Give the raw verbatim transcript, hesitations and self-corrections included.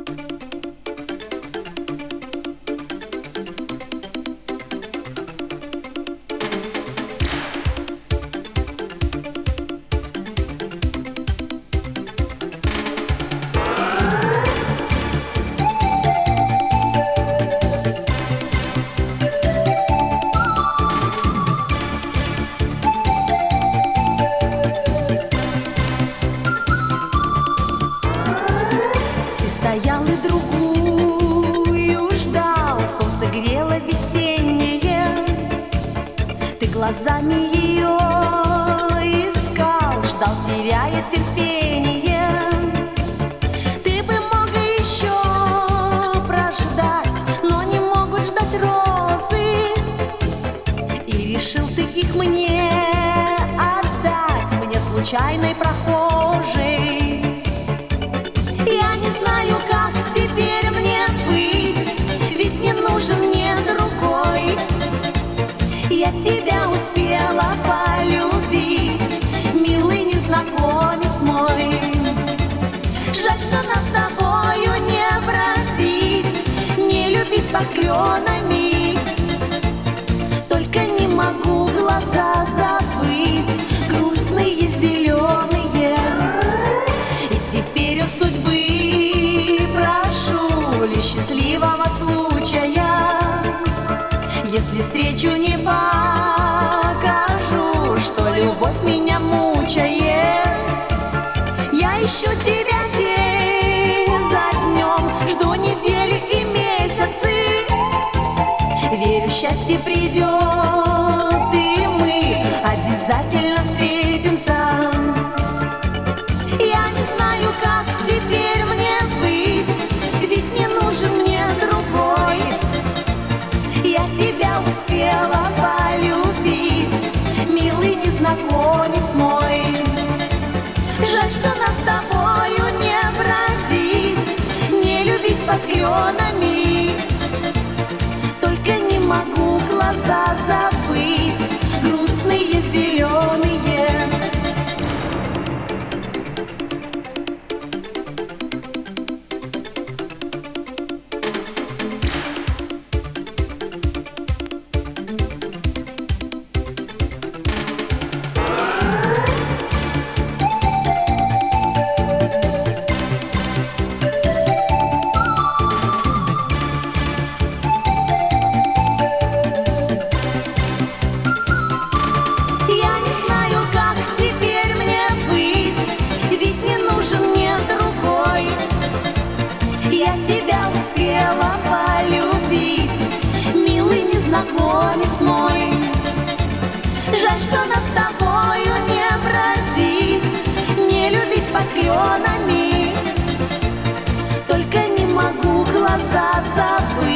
Стоял и другую ждал, солнце грело весеннее. Ты глазами ее искал, ждал, теряя терпение. Ты бы мог еще прождать, но не могут ждать розы. И решил ты их мне отдать, мне случайной прохожей. Я не знаю, как теперь мне быть, ведь не нужен мне другой. Я тебя успела полюбить, милый незнакомец мой. Жаль, что нас с тобою не бродить, не любить под кленами. Только не могу глаза забыть, грустные зеленые. И теперь у судьбы лишь счастливого случая. Если встречу не покажу, что любовь меня мучает. Я ищу тебя день за днем, жду недели и месяцы. Верю, счастье придет, и мы обязательно встретимся. Я не знаю, как теперь мне быть, ведь не нужен мне другой. Я тебя успела полюбить, милый незнакомец мой. Жаль, что нас с тобою не бродить, не любить под кленами. Только не могу глаза забыть, грустные зеленые. Я тебя успела полюбить, милый незнакомец мой. Жаль, что нас с тобою не бродить, не любить под кленами. Только не могу глаза забыть.